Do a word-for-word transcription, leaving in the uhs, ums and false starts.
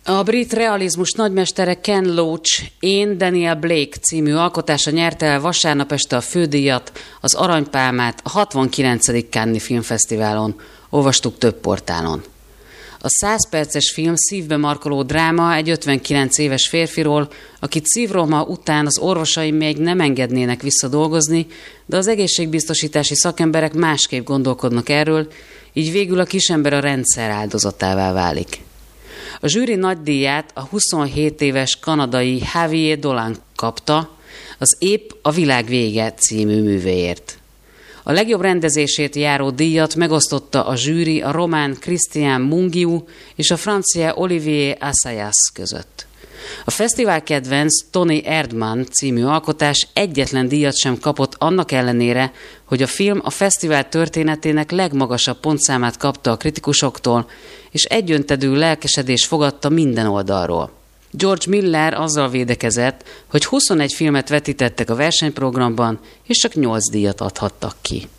A brit realizmus nagymestere Ken Loach Én Daniel Blake című alkotása nyerte el vasárnap este a fődíjat, az Aranypálmát a hatvankilencedik Cannes-i Filmfesztiválon, olvastuk több portálon. A száz perces film szívbe markoló dráma egy ötvenkilenc éves férfiról, akit szívroma után az orvosai még nem engednének visszadolgozni, de az egészségbiztosítási szakemberek másképp gondolkodnak erről, így végül a kisember a rendszer áldozatává válik. A zsűri nagydíját a huszonhét éves kanadai Javier Dolan kapta az Épp a világ vége című művéért. A legjobb rendezését járó díjat megosztotta a zsűri a román Christian Mungiu és a francia Olivier Assayas között. A fesztivál kedvenc Tony Erdmann című alkotás egyetlen díjat sem kapott annak ellenére, hogy a film a fesztivál történetének legmagasabb pontszámát kapta a kritikusoktól, és egyöntetű lelkesedés fogadta minden oldalról. George Miller azzal védekezett, hogy huszonegy filmet vetítettek a versenyprogramban, és csak nyolc díjat adhattak ki.